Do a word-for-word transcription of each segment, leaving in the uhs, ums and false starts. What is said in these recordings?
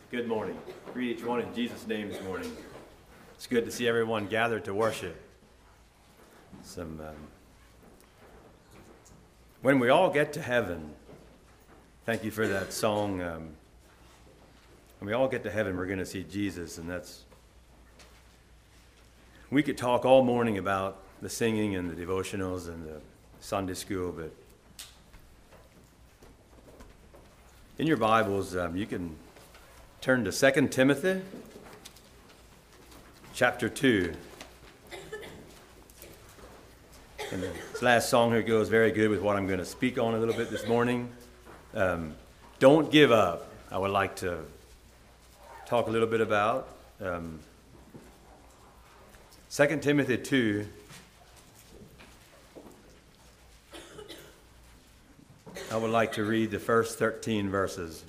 Good morning. Greet each one in Jesus' name this morning. It's good to see everyone gathered to worship. Some, um, when we all get to heaven, thank you for that song. Um, when we all get to heaven, we're going to see Jesus, and that's. We could talk all morning about the singing and the devotionals and the Sunday school, but in your Bibles, um, you can turn to Second Timothy chapter two. And this last song here goes very good with what I'm going to speak on a little bit this morning. Um, don't give up. I would like to talk a little bit about um, Second Timothy two. I would like to read the first thirteen verses.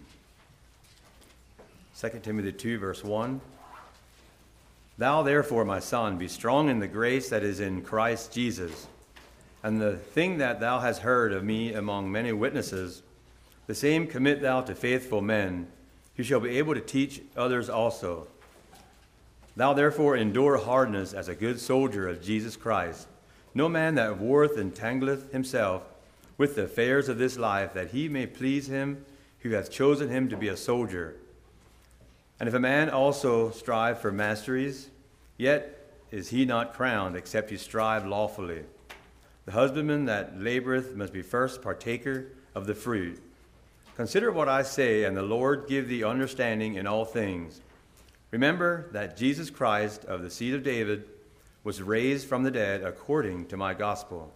Second Timothy two, verse one. Thou therefore, my son, be strong in the grace that is in Christ Jesus. And the thing that thou hast heard of me among many witnesses, the same commit thou to faithful men, who shall be able to teach others also. Thou therefore endure hardness as a good soldier of Jesus Christ. No man that warreth entangleth himself with the affairs of this life, that he may please him who hath chosen him to be a soldier. And if a man also strive for masteries, yet is he not crowned, except he strive lawfully. The husbandman that laboreth must be first partaker of the fruit. Consider what I say, and the Lord give thee understanding in all things. Remember that Jesus Christ of the seed of David was raised from the dead according to my gospel,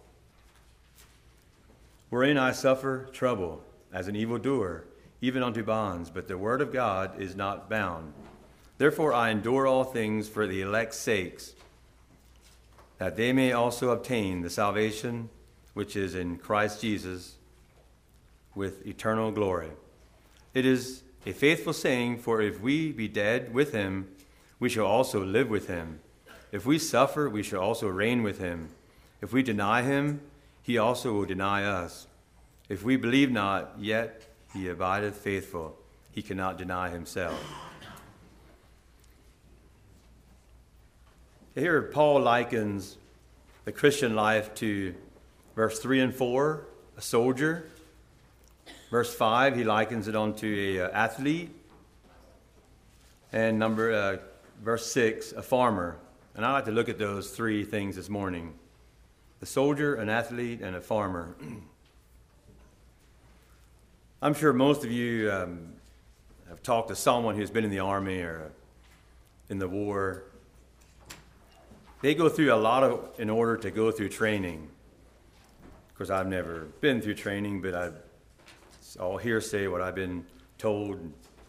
wherein I suffer trouble as an evildoer, even unto bonds, but the word of God is not bound. Therefore I endure all things for the elect's sakes, that they may also obtain the salvation which is in Christ Jesus with eternal glory. It is a faithful saying, for if we be dead with him, we shall also live with him. If we suffer, we shall also reign with him. If we deny him, he also will deny us. If we believe not, yet he abideth faithful. He cannot deny himself. Here Paul likens the Christian life to verse three and four, a soldier. Verse five, he likens it onto an uh, athlete. And number uh, verse six, a farmer. And I like to look at those three things this morning. The soldier, an athlete, and a farmer. I'm sure most of you um, have talked to someone who's been in the army or in the war. They go through a lot of, in order to go through training. Of course, I've never been through training, but I've, it's all hearsay, what I've been told.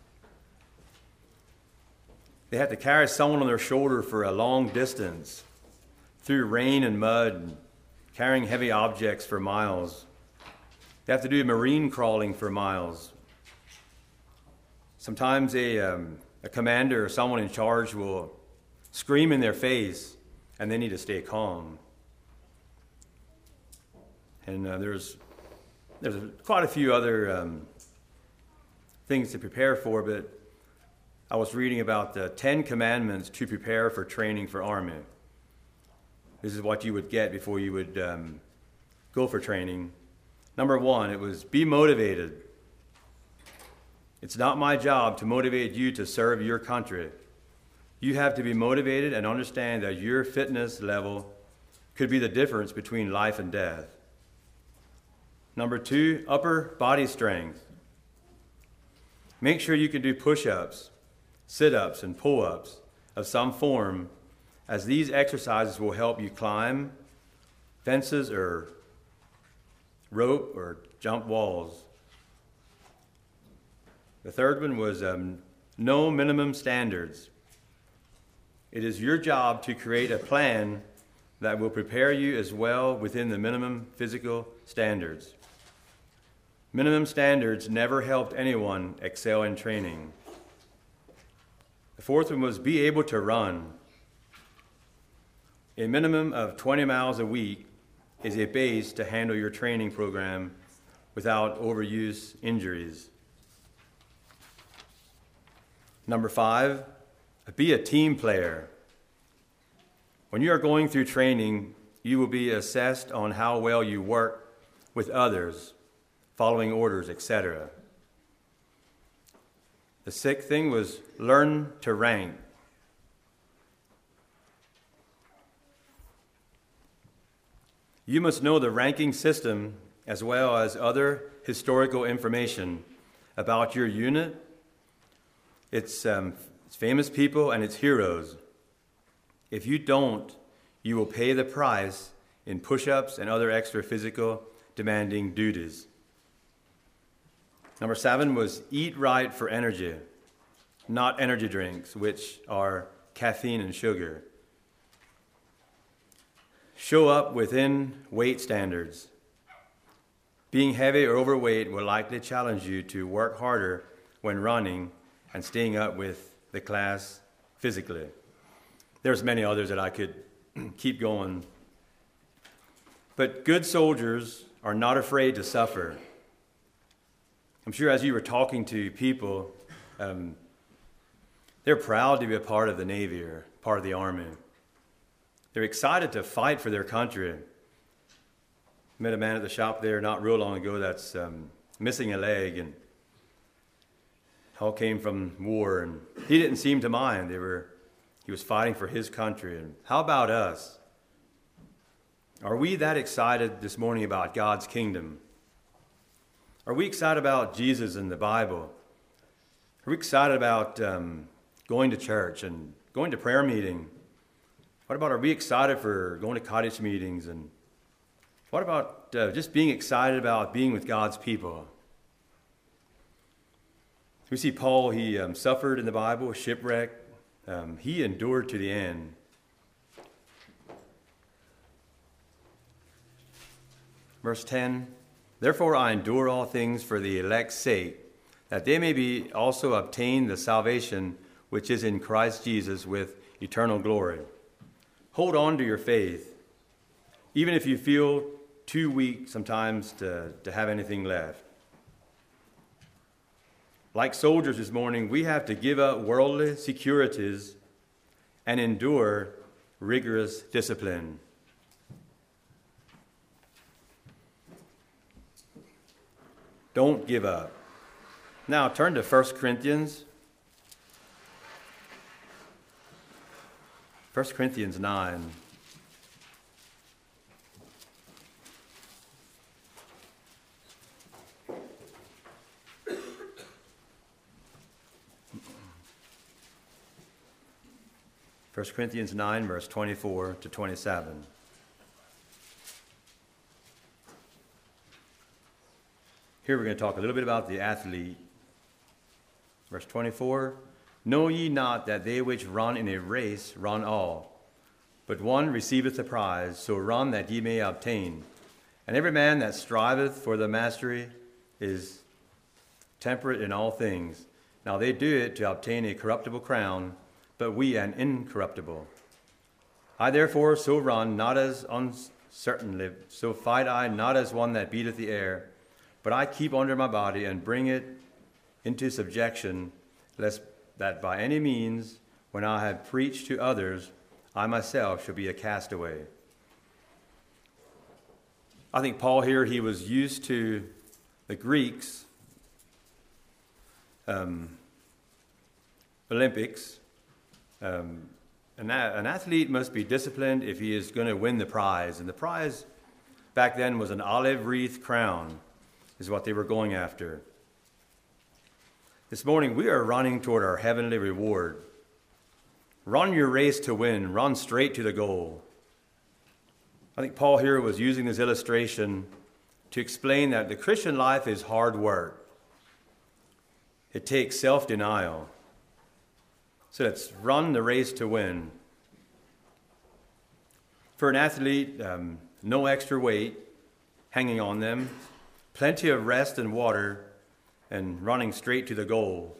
They have to carry someone on their shoulder for a long distance, through rain and mud, carrying heavy objects for miles. They have to do marine crawling for miles. Sometimes a, um, a commander or someone in charge will scream in their face, and they need to stay calm. And uh, there's there's quite a few other um, things to prepare for, but I was reading about the Ten Commandments to prepare for training for Army. This is what you would get before you would um, go for training. Number one, it was be motivated. It's not my job to motivate you to serve your country. You have to be motivated and understand that your fitness level could be the difference between life and death. Number two, upper body strength. Make sure you can do push-ups, sit-ups, and pull-ups of some form, as these exercises will help you climb fences or rope or jump walls. The third one was um, no minimum standards. It is your job to create a plan that will prepare you as well within the minimum physical standards. Minimum standards never helped anyone excel in training. The fourth one was be able to run. A minimum of twenty miles a week is a base to handle your training program without overuse injuries. Number five, be a team player. When you are going through training, you will be assessed on how well you work with others, following orders, et cetera. The sixth thing was learn to rank. You must know the ranking system as well as other historical information about your unit, its, um, its famous people, and its heroes. If you don't, you will pay the price in push-ups and other extra physical demanding duties. Number seven was eat right for energy, not energy drinks, which are caffeine and sugar. Show up within weight standards. Being heavy or overweight will likely challenge you to work harder when running and staying up with the class physically. There's many others that I could keep going. But good soldiers are not afraid to suffer. I'm sure as you were talking to people, um, they're proud to be a part of the Navy or part of the Army. They're excited to fight for their country. Met a man at the shop there not real long ago that's um, missing a leg, and all came from war, and he didn't seem to mind. They were, he was fighting for his country. And how about us? Are we that excited this morning about God's kingdom? Are we excited about Jesus and the Bible? Are we excited about um, going to church and going to prayer meeting? What about, are we excited for going to cottage meetings? And what about uh, just being excited about being with God's people? We see Paul, he um, suffered in the Bible, shipwreck. Um, he endured to the end. Verse ten, therefore I endure all things for the elect's sake, that they may be also obtain the salvation which is in Christ Jesus with eternal glory. Hold on to your faith, even if you feel too weak sometimes to, to have anything left. Like soldiers this morning, we have to give up worldly securities and endure rigorous discipline. Don't give up. Now turn to First Corinthians. First Corinthians nine. First Corinthians nine, verse twenty-four to twenty-seven. Here we're going to talk a little bit about the athlete. Verse twenty-four, know ye not that they which run in a race run all, but one receiveth the prize, so run that ye may obtain. And every man that striveth for the mastery is temperate in all things. Now they do it to obtain a corruptible crown, but we an incorruptible. I therefore so run, not as uncertainly, so fight I, not as one that beateth the air, but I keep under my body and bring it into subjection, lest that by any means, when I have preached to others, I myself shall be a castaway. I think Paul here, he was used to the Greeks' um, Olympics. Um, an, an athlete must be disciplined if he is going to win the prize. And the prize back then was an olive wreath crown, is what they were going after. This morning, we are running toward our heavenly reward. Run your race to win. Run straight to the goal. I think Paul here was using this illustration to explain that the Christian life is hard work. It takes self-denial. So let's run the race to win. For an athlete, um, no extra weight hanging on them, plenty of rest and water, and running straight to the goal.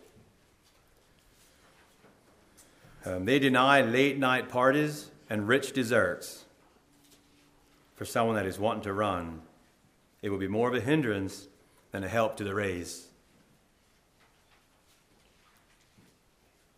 Um, they deny late-night parties and rich desserts. For someone that is wanting to run, it will be more of a hindrance than a help to the race.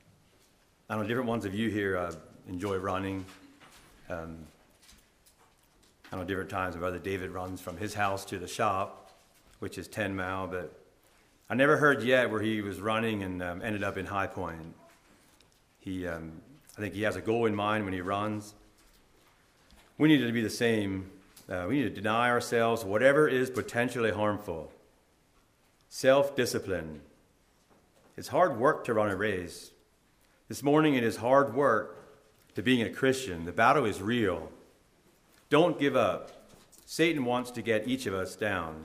I know different ones of you here uh, enjoy running. Um, I know different times Brother David runs from his house to the shop, which is ten mile, but I never heard yet where he was running and um, ended up in High Point. He, um, I think he has a goal in mind when he runs. We need to be the same. Uh, we need to deny ourselves whatever is potentially harmful. Self-discipline. It's hard work to run a race. This morning it is hard work to being a Christian. The battle is real. Don't give up. Satan wants to get each of us down.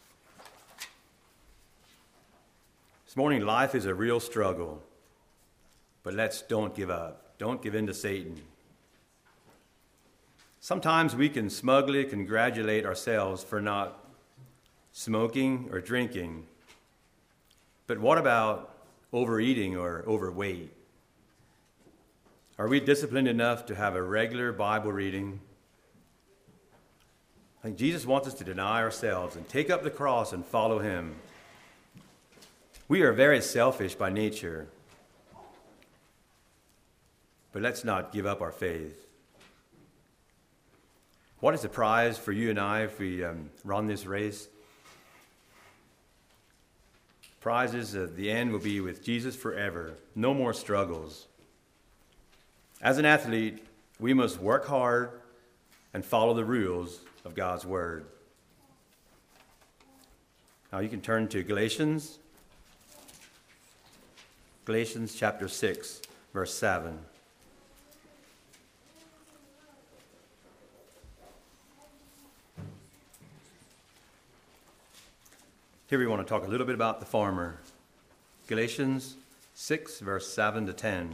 This morning life is a real struggle. But let's don't give up. Don't give in to Satan. Sometimes we can smugly congratulate ourselves for not smoking or drinking. But what about overeating or overweight? Are we disciplined enough to have a regular Bible reading? I think Jesus wants us to deny ourselves and take up the cross and follow him. We are very selfish by nature. But let's not give up our faith. What is the prize for you and I if we um, run this race? Prizes at the end will be with Jesus forever. No more struggles. As an athlete, we must work hard and follow the rules of God's word. Now you can turn to Galatians. Galatians chapter six, verse seven. Here we want to talk a little bit about the farmer. Galatians six, verse seven to ten.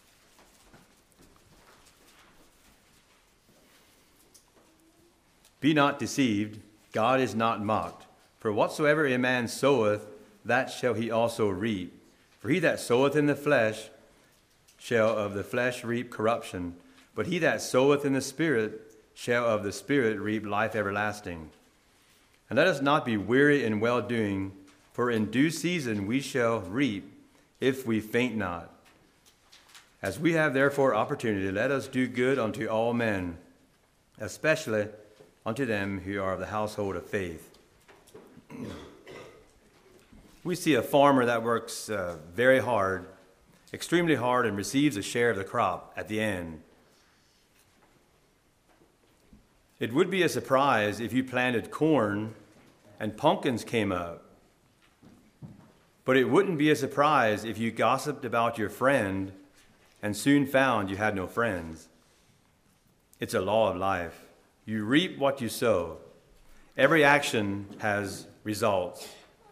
Be not deceived, God is not mocked. For whatsoever a man soweth, that shall he also reap. For he that soweth in the flesh shall of the flesh reap corruption, but he that soweth in the Spirit shall of the Spirit reap life everlasting. And let us not be weary in well-doing, for in due season we shall reap, if we faint not. As we have therefore opportunity, let us do good unto all men, especially unto them who are of the household of faith. We see a farmer that works uh, very hard, extremely hard, and receives a share of the crop at the end. It would be a surprise if you planted corn and pumpkins came up. But it wouldn't be a surprise if you gossiped about your friend and soon found you had no friends. It's a law of life. You reap what you sow. Every action has results.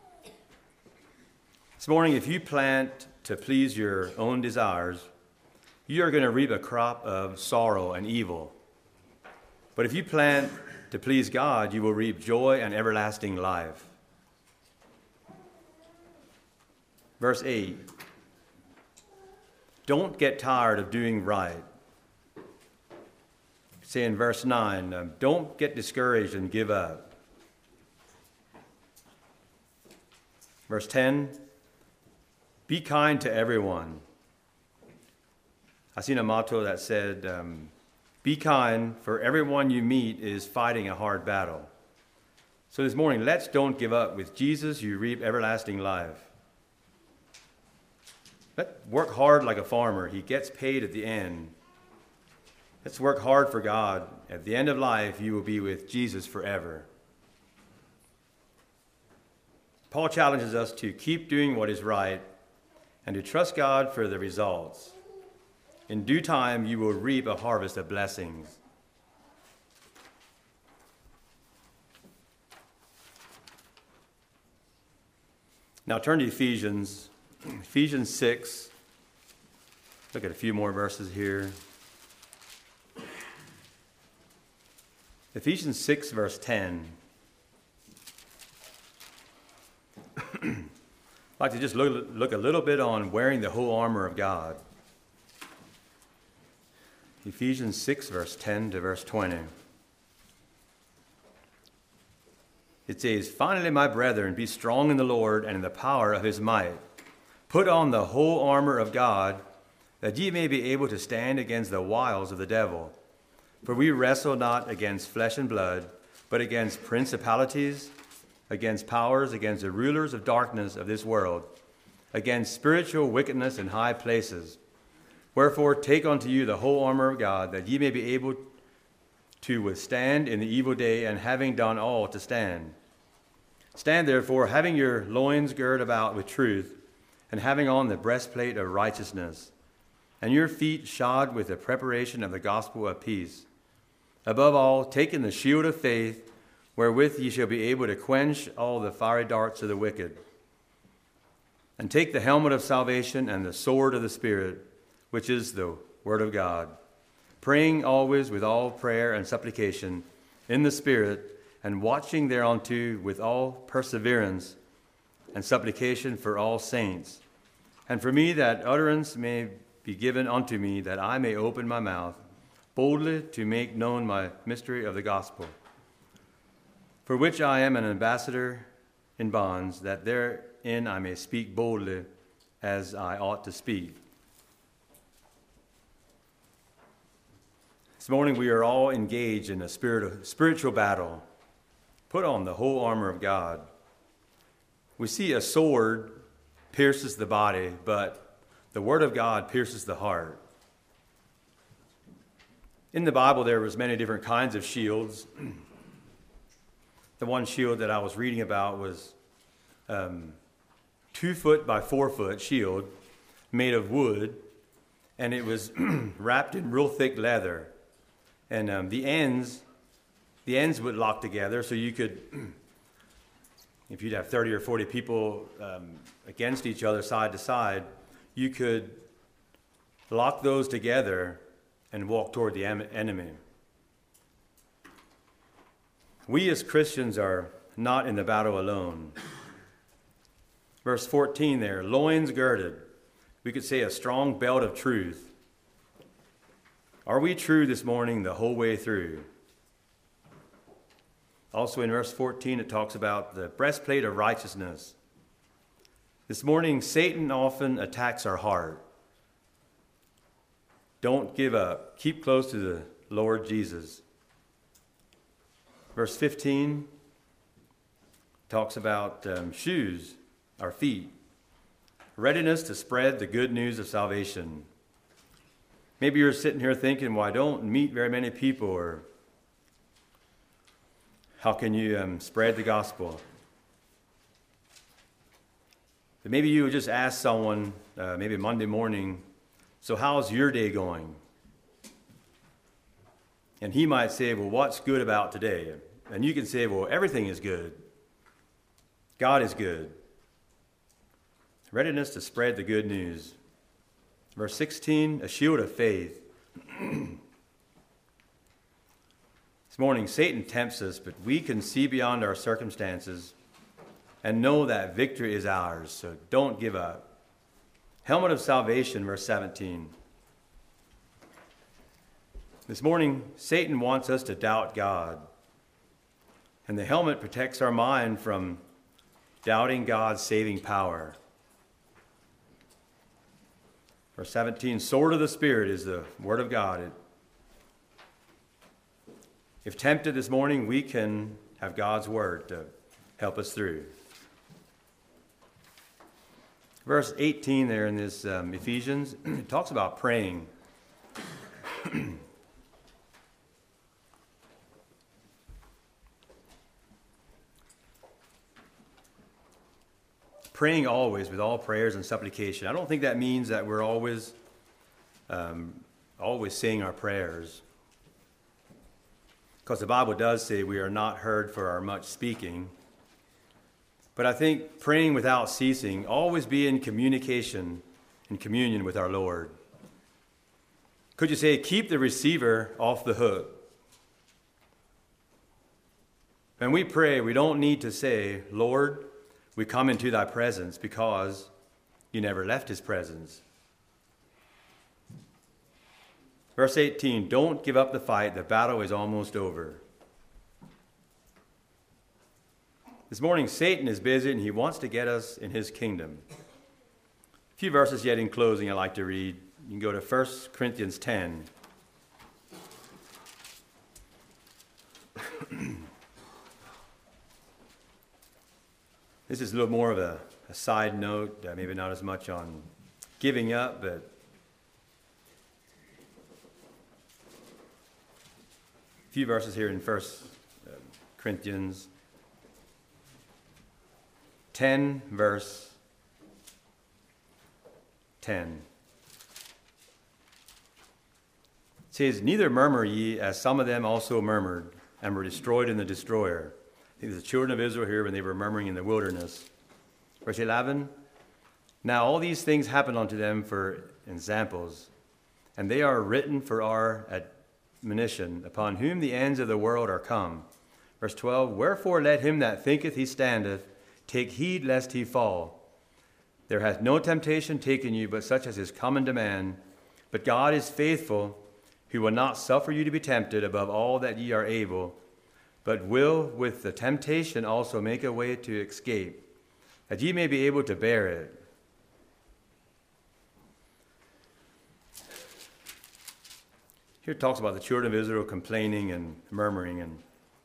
This morning, if you plant to please your own desires, you are going to reap a crop of sorrow and evil. But if you plant to please God, you will reap joy and everlasting life. Verse eight. Don't get tired of doing right. Say in verse nine, um, don't get discouraged and give up. Verse ten, be kind to everyone. I seen a motto that said, um, be kind, for everyone you meet is fighting a hard battle. So this morning, let's don't give up. With Jesus, you reap everlasting life. Let's work hard like a farmer. He gets paid at the end. Let's work hard for God. At the end of life, you will be with Jesus forever. Paul challenges us to keep doing what is right and to trust God for the results. In due time, you will reap a harvest of blessings. Now turn to Ephesians, Ephesians six. Look at a few more verses here. Ephesians six, verse ten. I'd like to just look, look a little bit on wearing the whole armor of God. Ephesians six, verse ten to verse twenty. It says, finally, my brethren, be strong in the Lord and in the power of his might. Put on the whole armor of God, that ye may be able to stand against the wiles of the devil. For we wrestle not against flesh and blood, but against principalities, against powers, against the rulers of darkness of this world, against spiritual wickedness in high places. Wherefore take unto you the whole armor of God, that ye may be able to withstand in the evil day, and having done all, to stand. Stand therefore, having your loins girt about with truth, and having on the breastplate of righteousness, and your feet shod with the preparation of the gospel of peace. Above all, taking the shield of faith, wherewith ye shall be able to quench all the fiery darts of the wicked. And take the helmet of salvation and the sword of the Spirit, which is the word of God, praying always with all prayer and supplication in the Spirit, and watching thereunto with all perseverance and supplication for all saints. And for me that utterance may be given unto me, that I may open my mouth boldly to make known my mystery of the gospel, for which I am an ambassador in bonds, that therein I may speak boldly as I ought to speak. This morning we are all engaged in a spirit of spiritual battle. Put on the whole armor of God. We see a sword pierces the body, but the word of God pierces the heart. In the Bible, there was many different kinds of shields. The one shield that I was reading about was um, two foot by four foot shield made of wood, and it was wrapped in real thick leather. And um, the ends, the ends would lock together, so you could, if you'd have thirty or forty people um, against each other, side to side, you could lock those together and walk toward the em- enemy. We as Christians are not in the battle alone. Verse fourteen there, loins girded. We could say a strong belt of truth. Are we true this morning the whole way through? Also in verse fourteen, it talks about the breastplate of righteousness. This morning, Satan often attacks our heart. Don't give up. Keep close to the Lord Jesus. Verse fifteen talks about um, shoes, our feet. Readiness to spread the good news of salvation. Maybe you're sitting here thinking, well, I don't meet very many people, or how can you um, spread the gospel? But maybe you would just ask someone, uh, maybe Monday morning, so how's your day going? And he might say, well, what's good about today? And you can say, well, everything is good. God is good. Readiness to spread the good news. Verse sixteen, a shield of faith. This morning, Satan tempts us, but we can see beyond our circumstances and know that victory is ours, so don't give up. Helmet of salvation, verse seventeen. This morning, Satan wants us to doubt God, and the helmet protects our mind from doubting God's saving power. Verse seventeen, sword of the Spirit is the word of God. It, if tempted this morning, we can have God's word to help us through. Verse eighteen there in this um, Ephesians, it talks about praying. Praying always with all prayers and supplication. I don't think that means that we're always, um, always saying our prayers. Because the Bible does say we are not heard for our much speaking. But I think praying without ceasing, always be in communication and communion with our Lord. Could you say, keep the receiver off the hook? When we pray, we don't need to say, Lord, we come into thy presence, because you never left his presence. Verse eighteen, don't give up the fight. The battle is almost over. This morning, Satan is busy, and he wants to get us in his kingdom. A few verses yet in closing I'd like to read. You can go to First Corinthians ten. This is a little more of a, a side note, uh, maybe not as much on giving up, but a few verses here in First Corinthians ten, verse ten. It says, "Neither murmur ye, as some of them also murmured, and were destroyed in the destroyer." I think the children of Israel here when they were murmuring in the wilderness. Verse eleven, "Now all these things happened unto them for examples, and they are written for our admonition, upon whom the ends of the world are come." Verse twelve, "Wherefore let him that thinketh he standeth take heed lest he fall. There hath no temptation taken you, but such as is common to man. But God is faithful, who will not suffer you to be tempted above all that ye are able, but will with the temptation also make a way to escape, that ye may be able to bear it." Here it talks about the children of Israel complaining and murmuring, and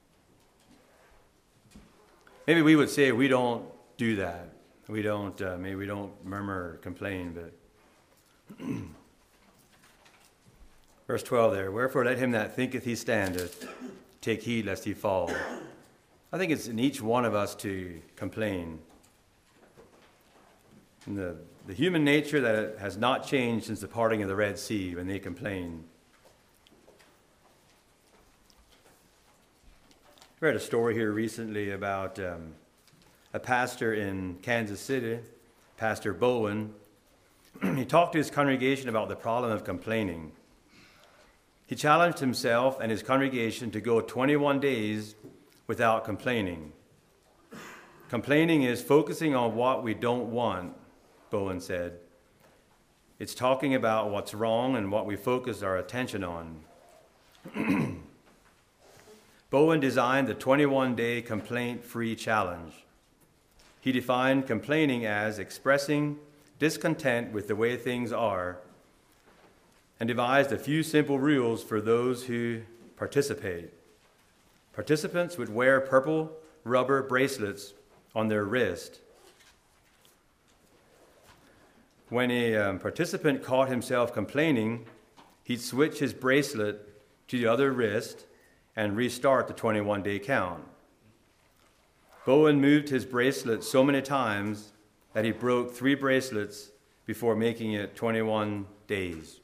maybe we would say we don't do that. We don't, uh, maybe we don't murmur or complain, but verse twelve there, "Wherefore let him that thinketh he standeth take heed lest he fall." I think it's in each one of us to complain. And the, the human nature that has not changed since the parting of the Red Sea when they complain. I read a story here recently about um, a pastor in Kansas City, Pastor Bowen. He talked to his congregation about the problem of complaining. He challenged himself and his congregation to go twenty-one days without complaining. Complaining is focusing on what we don't want, Bowen said. It's talking about what's wrong and what we focus our attention on. Bowen designed the twenty-one day complaint-free challenge. He defined complaining as expressing discontent with the way things are, and devised a few simple rules for those who participate. Participants would wear purple rubber bracelets on their wrist. When a um, participant caught himself complaining, he'd switch his bracelet to the other wrist and restart the twenty-one day count. Bowen moved his bracelet so many times that he broke three bracelets before making it twenty-one days.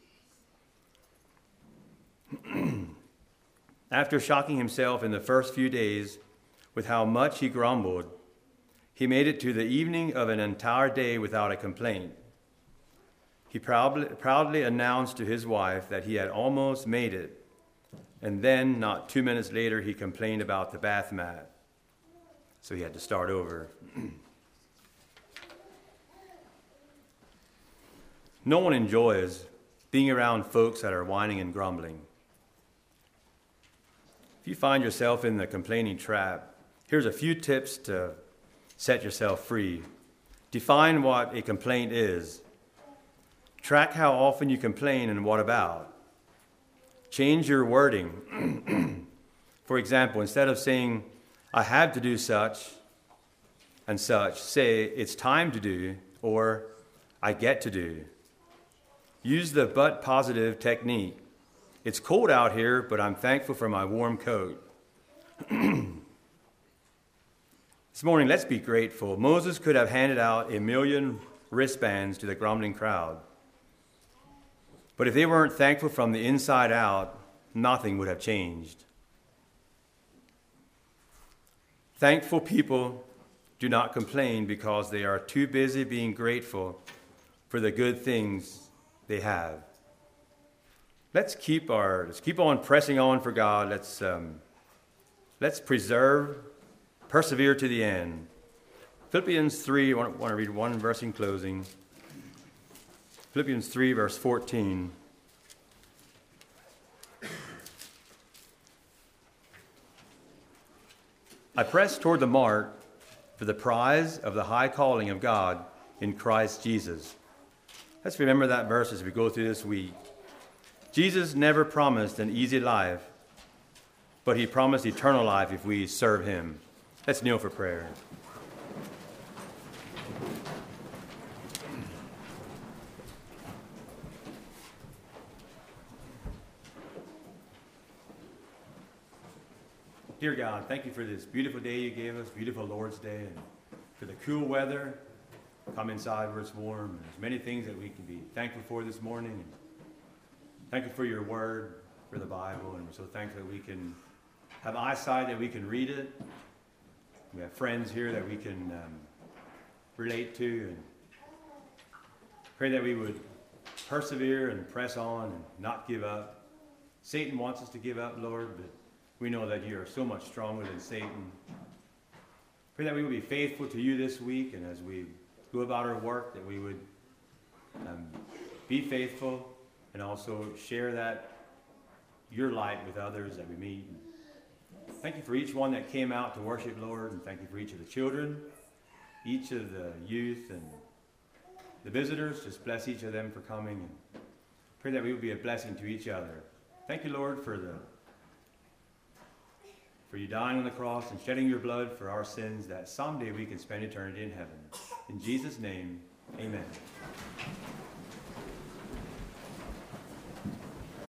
After shocking himself in the first few days with how much he grumbled, he made it to the evening of an entire day without a complaint. He proudly, proudly announced to his wife that he had almost made it, and then, not two minutes later, he complained about the bath mat. So he had to start over. No one enjoys being around folks that are whining and grumbling. If you find yourself in the complaining trap, here's a few tips to set yourself free. Define what a complaint is. Track how often you complain and what about. Change your wording. For example, instead of saying, "I have to do such and such," say, "It's time to do," or "I get to do." Use the but positive technique. It's cold out here, but I'm thankful for my warm coat. This morning, let's be grateful. Moses could have handed out a million wristbands to the grumbling crowd. But if they weren't thankful from the inside out, nothing would have changed. Thankful people do not complain because they are too busy being grateful for the good things they have. Let's keep our let's keep on pressing on for God. Let's um, let's preserve, persevere to the end. Philippians three. I want, want to read one verse in closing. Philippians three, verse fourteen. "I press toward the mark for the prize of the high calling of God in Christ Jesus. Let's remember that verse as we go through this week. Jesus never promised an easy life, but he promised eternal life if we serve him. Let's kneel for prayer. Dear God, thank you for this beautiful day you gave us, beautiful Lord's Day, and for the cool weather. Come inside where it's warm. And there's many things that we can be thankful for this morning. And thank you for your word, for the Bible, and we're so thankful that we can have eyesight, that we can read it. We have friends here that we can um, relate to, and pray that we would persevere and press on and not give up. Satan wants us to give up, Lord, but we know that you are so much stronger than Satan. Pray that we would be faithful to you this week, and as we go about our work, that we would um, be faithful and also share that, your light with others that we meet. Thank you for each one that came out to worship, Lord, and thank you for each of the children, each of the youth, and the visitors. Just bless each of them for coming, and pray that we would be a blessing to each other. Thank you, Lord, for the for you dying on the cross and shedding your blood for our sins, that someday we can spend eternity in heaven. In Jesus' name, amen.